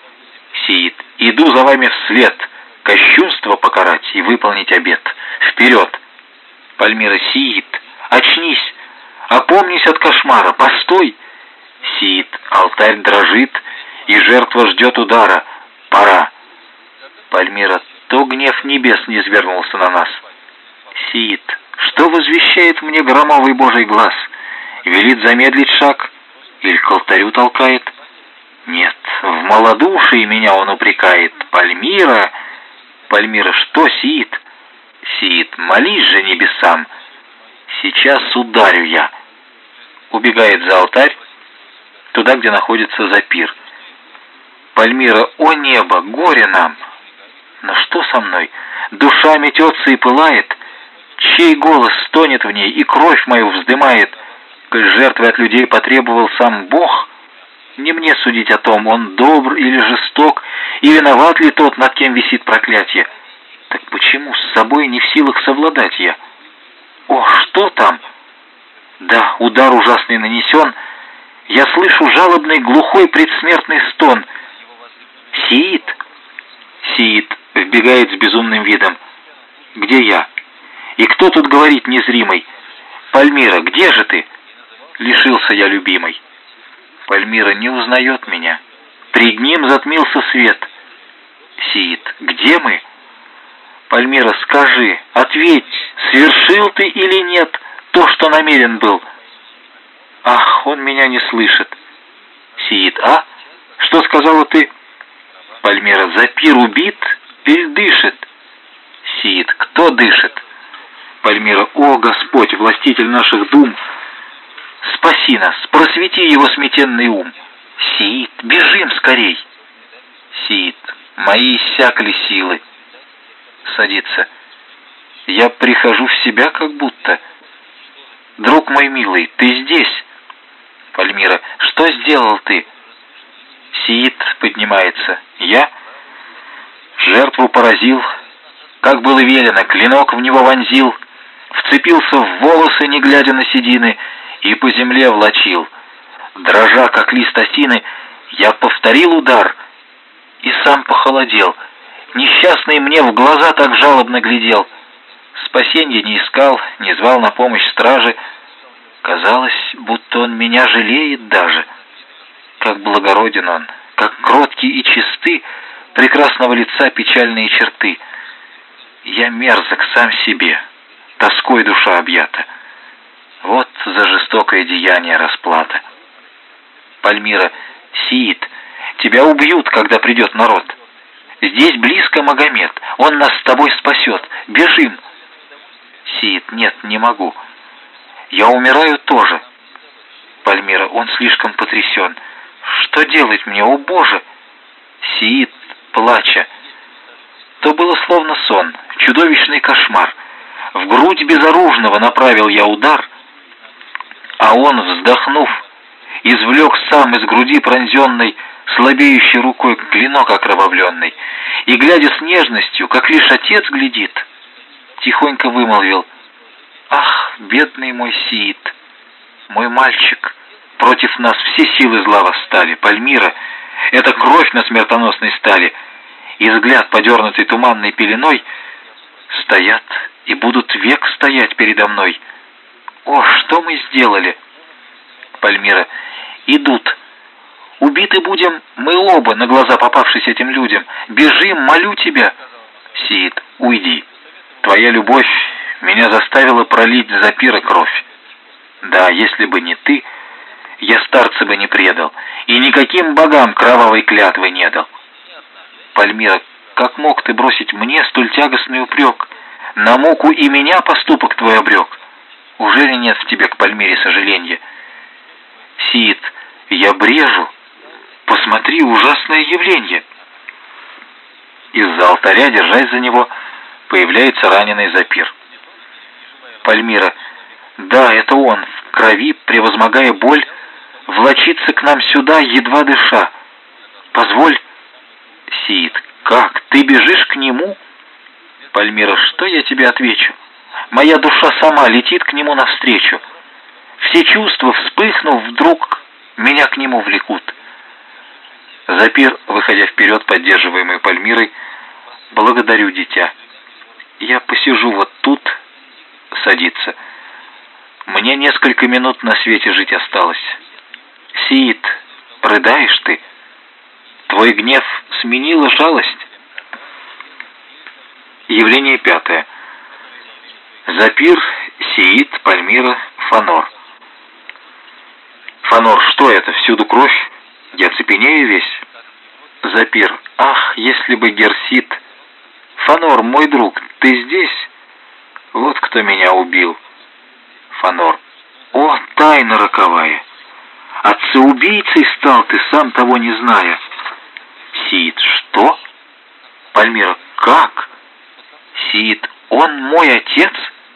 Сиит. Иду за вами вслед, кощунство покарать и выполнить обет. Вперед! Пальмира. Сиит. Очнись! Опомнись от кошмара! Постой! Сиит. Алтарь дрожит, и жертва ждет удара. Пора! Пальмира. То гнев небес не свернулся на нас. Сиит. Что возвещает мне громовый Божий глаз? Велит замедлить шаг или к алтарю толкает? Нет, в малодушии меня он упрекает. Пальмира. Пальмира. Что, Сиит? Сиит. Молись же небесам. Сейчас ударю я. Убегает за алтарь, туда, где находится Запир. Пальмира. О небо, горе нам! Но что со мной? Душа метется и пылает. Чей голос стонет в ней и кровь мою вздымает? Коль жертвы от людей потребовал сам Бог, не мне судить о том, он добр или жесток, и виноват ли тот, над кем висит проклятие. Так почему с собой не в силах совладать я? О, что там? Да, удар ужасный нанесен. Я слышу жалобный глухой предсмертный стон. Сиит? Сиит вбегает с безумным видом. Где я? И кто тут говорит незримый? Пальмира, где же ты? Лишился я любимой. Пальмира. Не узнает меня. Пред ним затмился свет. Сиит. Где мы? Пальмира. Скажи, ответь, совершил ты или нет то, что намерен был? Ах, он меня не слышит. Сиит. А? Что сказала ты? Пальмира. Запир убит или дышит? Сиит. Кто дышит? Пальмира. О, Господь, властитель наших дум, спаси нас, просвети его сметенный ум. Сиит. Бежим скорей. Сиит. Мои иссякли силы. Садится. Я прихожу в себя как будто. Друг мой милый, ты здесь? Пальмира. Что сделал ты? Сиит поднимается. Я жертву поразил, как было велено, клинок в него вонзил, вцепился в волосы, не глядя на седины, и по земле влачил. Дрожа, как лист осины, я повторил удар и сам похолодел. Несчастный мне в глаза так жалобно глядел. Спасенья не искал, не звал на помощь стражи. Казалось, будто он меня жалеет даже. Как благороден он, как кроткий и чисты, прекрасного лица печальные черты. Я мерзок сам себе, тоской душа объята. Вот за жестокое деяние расплата. Пальмира. Сиит, тебя убьют, когда придет народ. Здесь близко Магомед, он нас с тобой спасет. Бежим. Сиит: нет, не могу. Я умираю тоже. Пальмира: он слишком потрясен. Что делать мне, о Боже? Сиит, плача: то было словно сон, чудовищный кошмар. В грудь безоружного направил я удар, а он, вздохнув, извлек сам из груди пронзенной слабеющей рукой клинок окровавленный, и, глядя с нежностью, как лишь отец глядит, тихонько вымолвил: ах, бедный мой Сиит, мой мальчик, против нас все силы зла восстали. Пальмира, это кровь на смертоносной стали, и взгляд, подернутый туманной пеленой, стоят и будут век стоять передо мной. О, что мы сделали? Пальмира: идут. Убиты будем мы оба, на глаза попавшись этим людям. Бежим, молю тебя. Сиит: уйди. Твоя любовь меня заставила пролить за пира кровь. Да, если бы не ты, я старца бы не предал, и никаким богам кровавой клятвы не дал. Пальмира: как мог ты бросить мне столь тягостный упрек? На муку и меня поступок твой обрек. Ужели нет в тебе к Пальмире сожаленья? Сиит: я брежу. Посмотри, ужасное явление. Из-за алтаря, держась за него, появляется раненый Запир. Пальмира: да, это он, в крови, превозмогая боль, влочится к нам сюда, едва дыша. Позволь. Сиит: как, ты бежишь к нему? Пальмира: что я тебе отвечу? Моя душа сама летит к нему навстречу. Все чувства, вспыхнув, вдруг меня к нему влекут. Запир, выходя вперед, поддерживаемый Пальмирой: благодарю, дитя. Я посижу вот тут. Садится. Мне несколько минут на свете жить осталось. Сиит, рыдаешь ты? Твой гнев сменила жалость? Явление пятое. Запир, Сиит, Пальмира, Фанор. Фанор: что это, всюду кровь? Я цепенею весь. Запир: ах, если бы Герсит. Фанор, мой друг, ты здесь? Вот кто меня убил. Фанор: о, тайна роковая! Отцеубийцей стал ты, сам того не зная. Сиит: что? Пальмира: как? Сиит: он мой отец?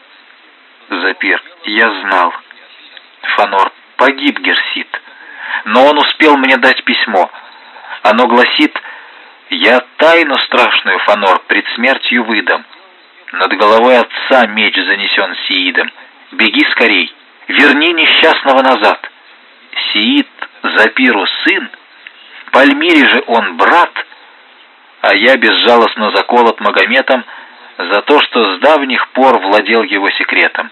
Запир: я знал. Фанор: погиб Герсит, но он успел мне дать письмо. Оно гласит: я тайну страшную, Фанор, пред смертью выдам. Над головой отца меч занесен Сиидом. Беги скорей, верни несчастного назад. Сиит Запиру сын, Пальмире же он брат, а я безжалостно заколот Магометом за то, что с давних пор владел его секретом.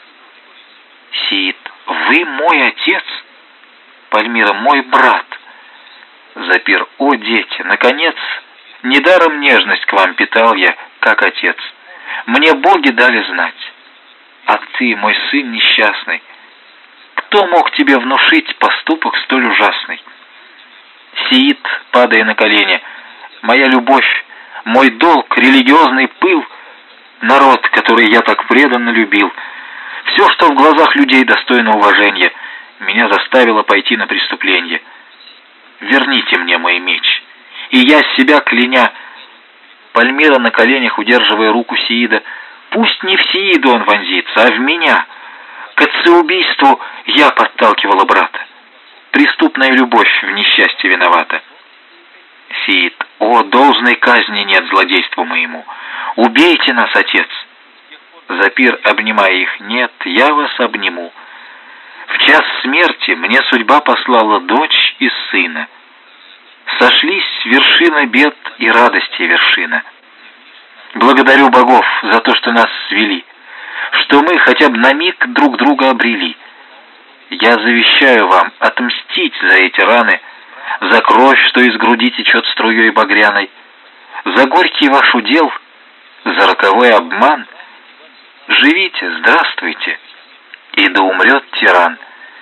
Сиит: вы мой отец? Пальмира: мой брат. Запир: о, дети, наконец, недаром нежность к вам питал я, как отец. Мне боги дали знать. А ты, мой сын несчастный, кто мог тебе внушить поступок столь ужасный? Сиит, падая на колени: моя любовь, мой долг, религиозный пыл, народ, который я так преданно любил, все, что в глазах людей достойно уважения, меня заставило пойти на преступление. Верните мне мой меч. И я, себя кляня, Пальмира на коленях, удерживая руку Сиида: пусть не в Сиида он вонзится, а в меня. К отцеубийству я подталкивала брата. Преступная любовь в несчастье виновата. Сиид: о, должной казни нет злодейству моему. Убейте нас, отец. Запир, обнимая их: нет, я вас обниму. В час смерти мне судьба послала дочь и сына. Сошлись вершина бед и радости вершина. Благодарю богов за то, что нас свели, что мы хотя бы на миг друг друга обрели. Я завещаю вам отмстить за эти раны, за кровь, что из груди течет струей багряной, за горький ваш удел, за роковой обман. Живите, здравствуйте, и да умрет тиран.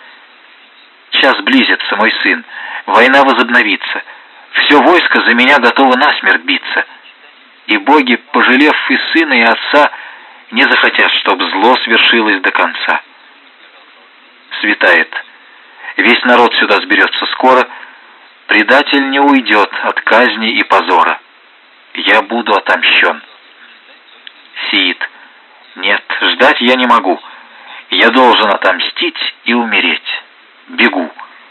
Час близится, мой сын, война возобновится, все войско за меня готово насмерть биться. И боги, пожалев и сына, и отца, не захотят, чтоб зло свершилось до конца. Светает. Весь народ сюда сберется скоро. Предатель не уйдет от казни и позора. Я буду отомщен. Сиит. Нет, ждать я не могу. Я должен отомстить и умереть. Бегу.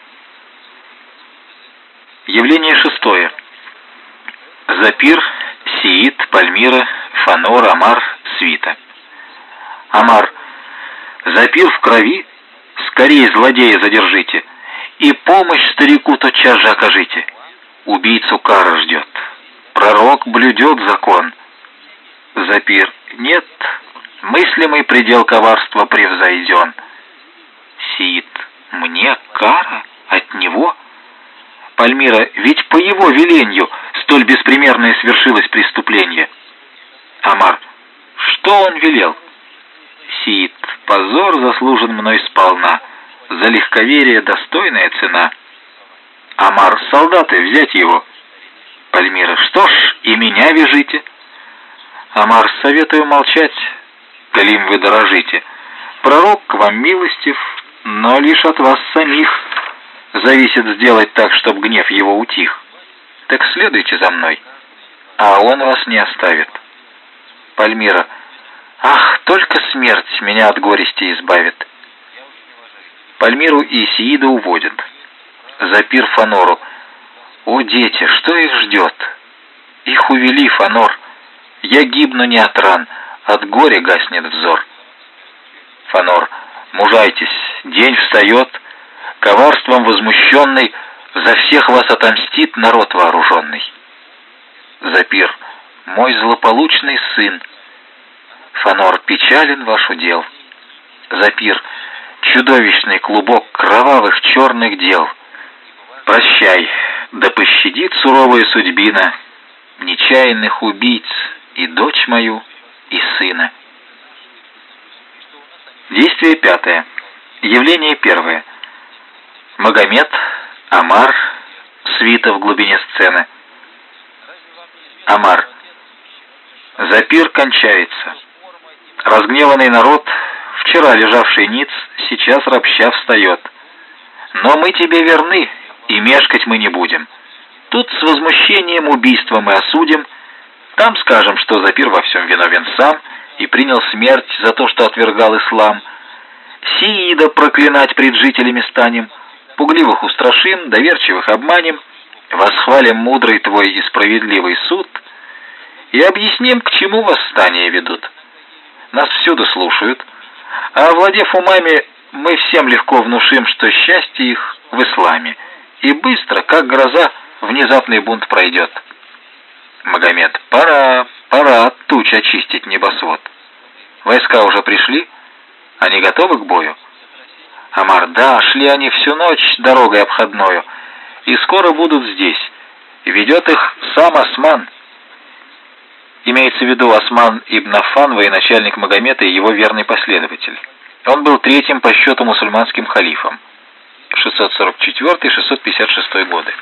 Явление шестое. Запир, Сиит, Пальмира, Фанор, Амар, свита. Амар. Запир в крови, скорее злодея задержите, и помощь старику тотчас же окажите. Убийцу кара ждет. Пророк блюдет закон. Запир. Нет, мыслимый предел коварства превзойден. Сиит. Мне кара? От него? Пальмира. Ведь по его веленью столь беспримерное свершилось преступление. Амар. Что он велел? Сиит. Позор заслужен мной сполна. За легковерие достойная цена. Амар. Солдаты, взять его. Пальмира. Что ж, и меня вяжите. Амар. Советую молчать, колим вы дорожите. Пророк к вам милостив, но лишь от вас самих зависит сделать так, чтоб гнев его утих. Так следуйте за мной, а он вас не оставит. Пальмира. Ах, только смерть меня от горести избавит. Пальмиру и Сиида уводят. Запир Фанору. О, дети, что их ждет? Их увели, Фанор. Я гибну не от ран, от горя гаснет взор. Фанор. Мужайтесь, день встает, коварством возмущенный за всех вас отомстит народ вооруженный. Запир. Мой злополучный сын. Фанор. Печален ваш удел. Запир. Чудовищный клубок кровавых черных дел. Прощай, да пощадит суровая судьбина нечаянных убийц и дочь мою, и сына. Действие пятое. Явление первое. Магомед, Амар, свита в глубине сцены. Амар. Запир кончается. Разгневанный народ, вчера лежавший ниц, сейчас ропща встает. Но мы тебе верны, и мешкать мы не будем. Тут с возмущением убийства мы осудим. Там скажем, что Запир во всем виновен сам и принял смерть за то, что отвергал ислам. Сиида проклинать пред жителями станем, пугливых устрашим, доверчивых обманем, восхвалим мудрый твой и справедливый суд и объясним, к чему восстания ведут. Нас всюду слушают, а овладев умами, мы всем легко внушим, что счастье их в исламе, и быстро, как гроза, внезапный бунт пройдет. Магомед. Пора, пора от туч очистить небосвод. Войска уже пришли? Они готовы к бою? Амар. Да, шли они всю ночь дорогой обходною, и скоро будут здесь. Ведет их сам Осман. Имеется в виду Осман ибн Аффан, военачальник Магомета и его верный последователь. Он был третьим по счету мусульманским халифом. шестьсот сорок четвёртый — шестьсот пятьдесят шестой годы.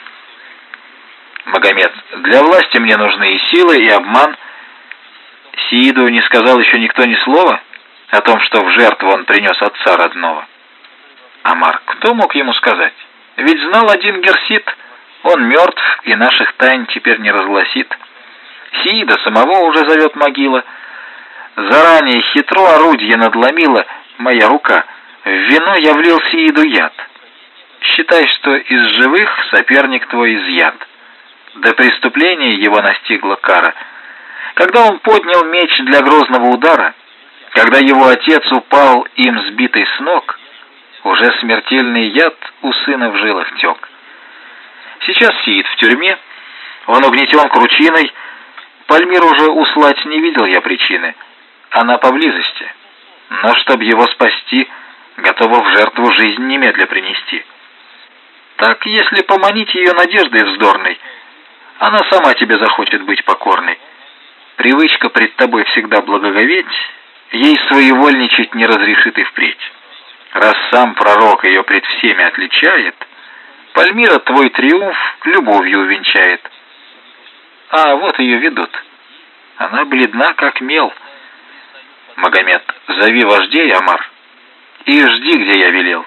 Магомед. Для власти мне нужны и силы, и обман. Сииду не сказал еще никто ни слова о том, что в жертву он принес отца родного. Амар. Кто мог ему сказать? Ведь знал один Герсит. Он мертв, и наших тайн теперь не разгласит. Сиида самого уже зовет могила. Заранее хитро орудие надломила моя рука. В вино я влил Сииду яд. Считай, что из живых соперник твой изъят. До преступления его настигла кара. Когда он поднял меч для грозного удара, когда его отец упал им сбитый с ног, уже смертельный яд у сына в жилах тек. Сейчас Сиид в тюрьме, он угнетен кручиной. Пальмир уже услать не видел я причины. Она поблизости, но чтоб его спасти, готова в жертву жизнь немедля принести. Так, если поманить ее надеждой вздорной, она сама тебе захочет быть покорной. Привычка пред тобой всегда благоговеть, ей своевольничать не разрешит и впредь. Раз сам пророк ее пред всеми отличает, Пальмира твой триумф любовью увенчает. А вот ее ведут. Она бледна, как мел. Магомед, зови вождей, Амар, и жди, где я велел.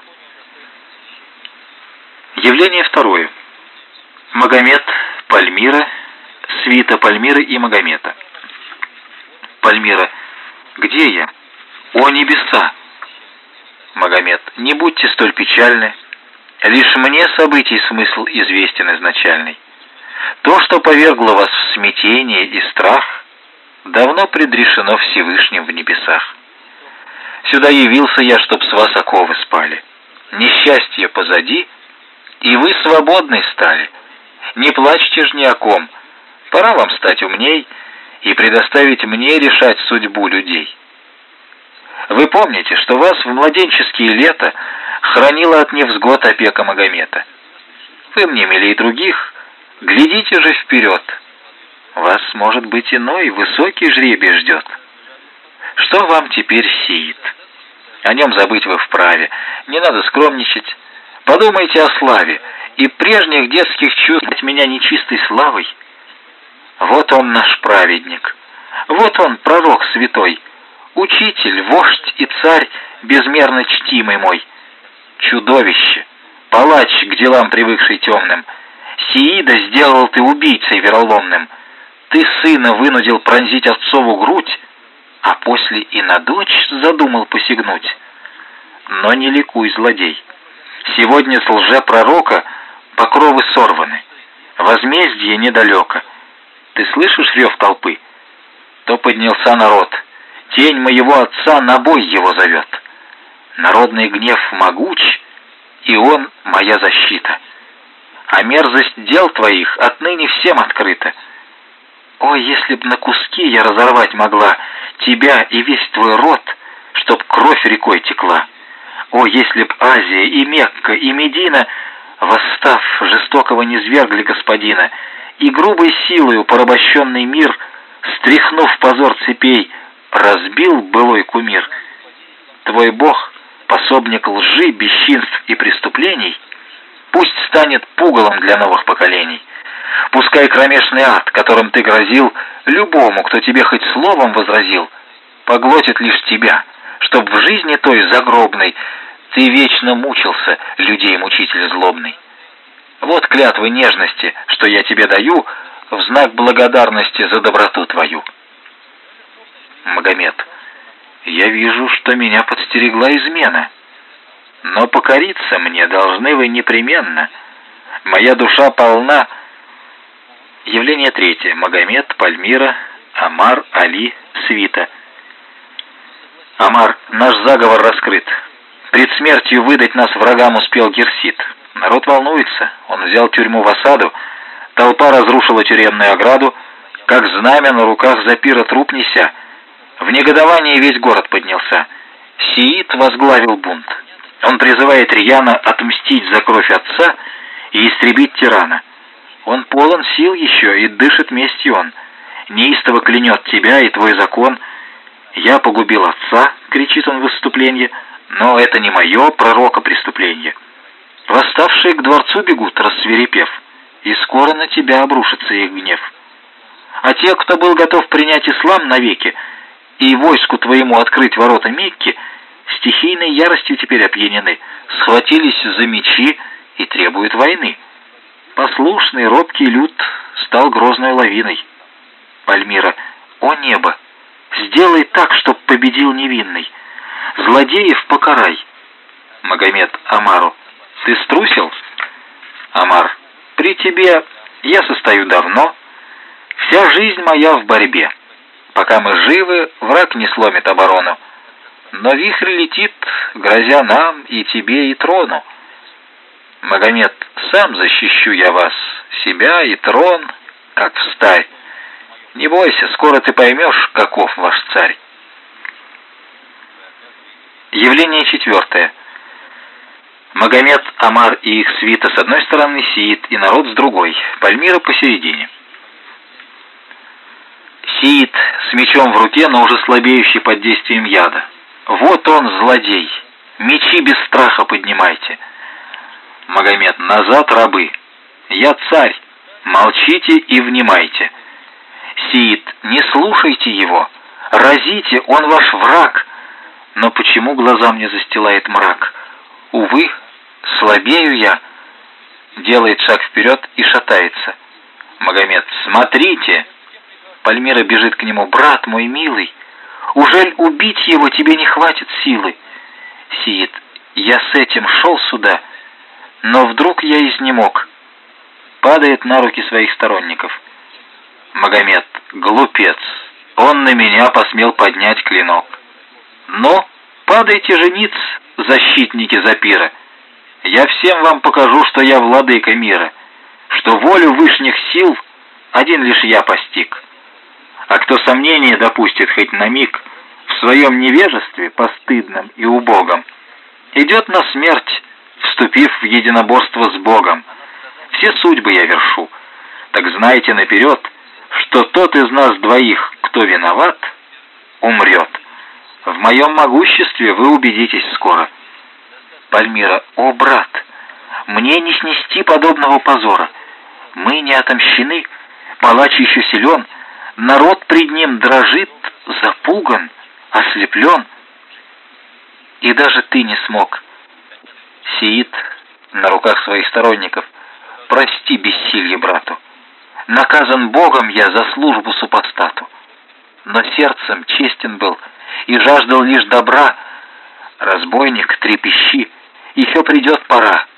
Явление второе. Магомед, Пальмира, свита Пальмиры и Магомета. Пальмира, где я? О небеса! Магомед, не будьте столь печальны, лишь мне событий смысл известен изначальный. То, что повергло вас в смятение и страх, давно предрешено Всевышним в небесах. Сюда явился я, чтоб с вас оковы спали. Несчастье позади, и вы свободны стали. Не плачьте ж ни о ком, пора вам стать умней и предоставить мне решать судьбу людей. Вы помните, что вас в младенческие лета хранила от невзгод опека Магомета. Вы мне милей других, глядите же вперед. Вас, может быть, иной высокий жребий ждет. Что вам теперь сеет? О нем забыть вы вправе, не надо скромничать. Подумайте о славе, и прежних детских чувств от меня нечистой славой. Вот он наш праведник, вот он пророк святой, учитель, вождь и царь безмерно чтимый мой. Чудовище, палач к делам привыкший темным, Сеида сделал ты убийцей вероломным. Ты сына вынудил пронзить отцову грудь, а после и на дочь задумал посягнуть. Но не ликуй, злодей. Сегодня с лжепророка покровы сорваны, возмездие недалеко. Ты слышишь рев толпы? То поднялся народ, тень моего отца на бой его зовет. Народный гнев могуч, и он моя защита. А мерзость дел твоих отныне всем открыта. О, если б на куски я разорвать могла тебя и весь твой род, чтоб кровь рекой текла. О, если б Азия и Мекка и Медина, восстав, жестокого низвергли господина, и грубой силою порабощенный мир, стряхнув позор цепей, разбил былой кумир. Твой Бог, пособник лжи, бесчинств и преступлений, пусть станет пугалом для новых поколений. Пускай кромешный ад, которым ты грозил любому, кто тебе хоть словом возразил, поглотит лишь тебя, чтоб в жизни той загробной ты вечно мучился, людей мучитель злобный. Вот клятвы нежности, что я тебе даю в знак благодарности за доброту твою. Магомед, я вижу, что меня подстерегла измена, но покориться мне должны вы непременно. Моя душа полна. Явление третье. Магомед, Пальмира, Амар, Али, свита. Амар, наш заговор раскрыт. Пред смертью выдать нас врагам успел Герсит. Народ волнуется, он взял тюрьму в осаду, толпа разрушила тюремную ограду, как знамя на руках Запира труп неся. В негодовании весь город поднялся. Сеид возглавил бунт. Он призывает рьяно отмстить за кровь отца и истребить тирана. Он полон сил еще, и дышит местью он. Неистово клянет тебя и твой закон. «Я погубил отца», — кричит он в выступлении, — «но это не мое, пророка, преступление». Восставшие к дворцу бегут, рассвирепев, и скоро на тебя обрушится их гнев. А те, кто был готов принять ислам навеки и войску твоему открыть ворота Мекки, стихийной яростью теперь опьянены, схватились за мечи и требуют войны. Послушный, робкий люд стал грозной лавиной. Пальмира, о небо, сделай так, чтоб победил невинный. Злодеев покарай. Магомед Амару, ты струсил? Амар, при тебе я состою давно. Вся жизнь моя в борьбе. Пока мы живы, враг не сломит оборону. Но вихрь летит, грозя нам и тебе, и трону. Магомед, сам защищу я вас, себя и трон, как встарь. Не бойся, скоро ты поймешь, каков ваш царь. Явление четвертое. Магомед, Амар и их свита с одной стороны, Сеид и народ с другой, Пальмира посередине. Сеид с мечом в руке, но уже слабеющий под действием яда. Вот он, злодей, мечи без страха поднимайте. Магомед, назад, рабы, я царь, молчите и внимайте. Сеид, не слушайте его, разите, он ваш враг. Но почему глаза мне застилает мрак? Увы, слабею я. Делает шаг вперед и шатается. Магомед: смотрите! Пальмира бежит к нему: брат мой милый, ужель убить его тебе не хватит силы? Сиит: я с этим шел сюда, но вдруг я изнемог. Падает на руки своих сторонников. Магомед: глупец, он на меня посмел поднять клинок. Но падайте же ниц, защитники Запира. Я всем вам покажу, что я владыка мира, что волю вышних сил один лишь я постиг. А кто сомнение допустит хоть на миг в своем невежестве постыдном и убогом, идет на смерть, вступив в единоборство с Богом. Все судьбы я вершу, так знайте наперед, что тот из нас двоих, кто виноват, умрет. В моем могуществе вы убедитесь скоро. Пальмира: о, брат, мне не снести подобного позора. Мы не отомщены, палач еще силен, народ пред ним дрожит, запуган, ослеплен. И даже ты не смог. Сиит на руках своих сторонников: прости бессилье брату. Наказан Богом я за службу супостату. Но сердцем честен был и жаждал лишь добра. Разбойник, трепещи, еще придет пора.